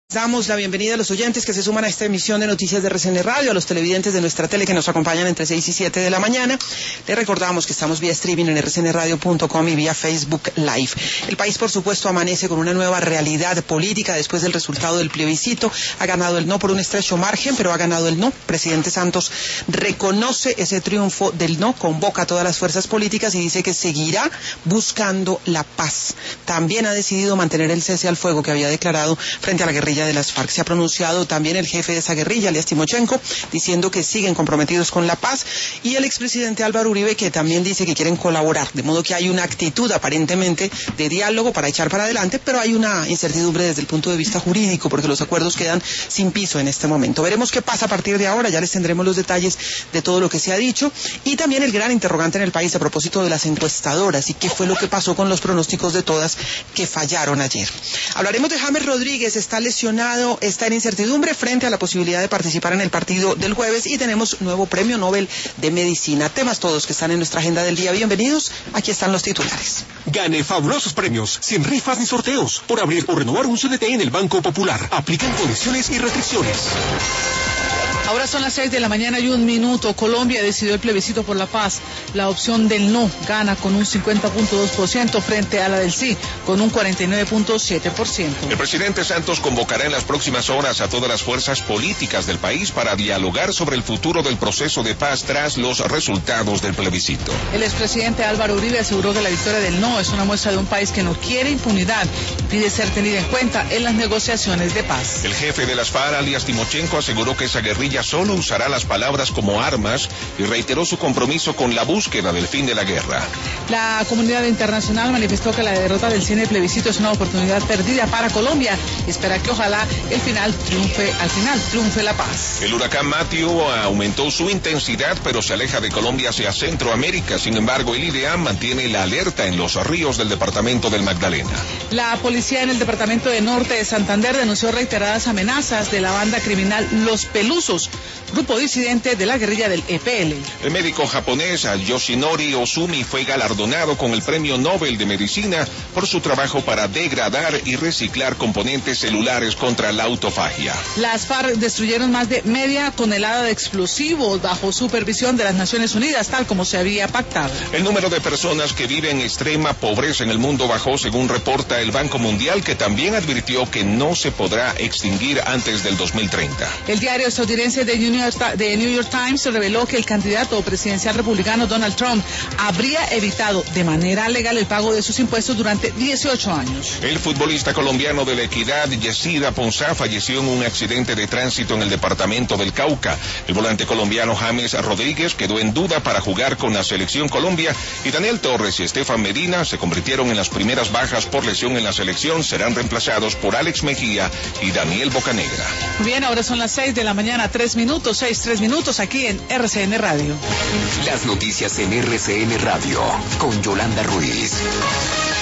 Damos la bienvenida a los oyentes que se suman a esta emisión de Noticias de RCN Radio, a los televidentes de nuestra tele que nos acompañan entre 6 y 7 de la mañana. Les recordamos que estamos vía streaming en rcnradio.com y vía Facebook Live. El país, por supuesto, amanece con una nueva realidad política después del resultado del plebiscito. Ha ganado el no por un estrecho margen, pero ha ganado el no. Presidente Santos reconoce ese triunfo del no, convoca a todas las fuerzas políticas y dice que seguirá buscando la paz. También ha decidido mantener el cese al fuego que había declarado frente a la guerrilla de las FARC. Se ha pronunciado también el jefe de esa guerrilla, alias Timochenko, diciendo que siguen comprometidos con la paz, y el expresidente Álvaro Uribe, que también dice que quieren colaborar, de modo que hay una actitud aparentemente de diálogo para echar para adelante, pero hay una incertidumbre desde el punto de vista jurídico, porque los acuerdos quedan sin piso en este momento. Veremos qué pasa a partir de ahora, ya les tendremos los detalles de todo lo que se ha dicho, y también el gran interrogante en el país a propósito de las encuestadoras y qué fue lo que pasó con los pronósticos de todas que fallaron ayer. Hablaremos de James Rodríguez, está lesionado, está en incertidumbre frente a la posibilidad de participar en el partido del jueves, y tenemos nuevo premio Nobel de Medicina. Temas todos que están en nuestra agenda del día. Bienvenidos, aquí están los titulares. Gane fabulosos premios, sin rifas ni sorteos, por abrir o renovar un CDT en el Banco Popular. Aplican condiciones y restricciones. Ahora son las 6 de la mañana y 1 minuto. Colombia decidió el plebiscito por la paz. La opción del no gana con un 50.2% frente a la del sí, con un 49.7%. El presidente Santos convocará en las próximas horas a todas las fuerzas políticas del país para dialogar sobre el futuro del proceso de paz tras los resultados del plebiscito. El expresidente Álvaro Uribe aseguró que la victoria del no es una muestra de un país que no quiere impunidad y pide ser tenida en cuenta en las negociaciones de paz. El jefe de las FARC, alias Timochenko, aseguró que esa guerrilla solo usará las palabras como armas y reiteró su compromiso con la búsqueda del fin de la guerra. La comunidad internacional manifestó que la derrota del sí en el plebiscito es una oportunidad perdida para Colombia y espera que ojalá al final triunfe la paz. El huracán Matthew aumentó su intensidad, pero se aleja de Colombia hacia Centroamérica. Sin embargo, el IDEAM mantiene la alerta en los ríos del departamento del Magdalena. La policía en el departamento de Norte de Santander denunció reiteradas amenazas de la banda criminal Los Pelusos, grupo disidente de la guerrilla del EPL. El médico japonés Yoshinori Ozumi fue galardonado con el Premio Nobel de Medicina por su trabajo para degradar y reciclar componentes celulares contra la autofagia. Las FARC destruyeron más de media tonelada de explosivos bajo supervisión de las Naciones Unidas, tal como se había pactado. El número de personas que viven en extrema pobreza en el mundo bajó, según reporta el Banco Mundial, que también advirtió que no se podrá extinguir antes del 2030. El diario estadounidense de New York Times reveló que el candidato presidencial republicano Donald Trump habría evitado de manera legal el pago de sus impuestos durante 18 años. El futbolista colombiano de La Equidad, Yesida Ponzá, falleció en un accidente de tránsito en el departamento del Cauca. El volante colombiano James Rodríguez quedó en duda para jugar con la selección Colombia, y Daniel Torres y Estefan Medina se convirtieron en las primeras bajas por lesión en la selección. Serán reemplazados por Alex Mejía y Daniel Bocanegra. Bien, ahora son las 6 de la mañana, 3 minutos aquí en RCN Radio. Las noticias en RCN Radio con Yolanda Ruiz.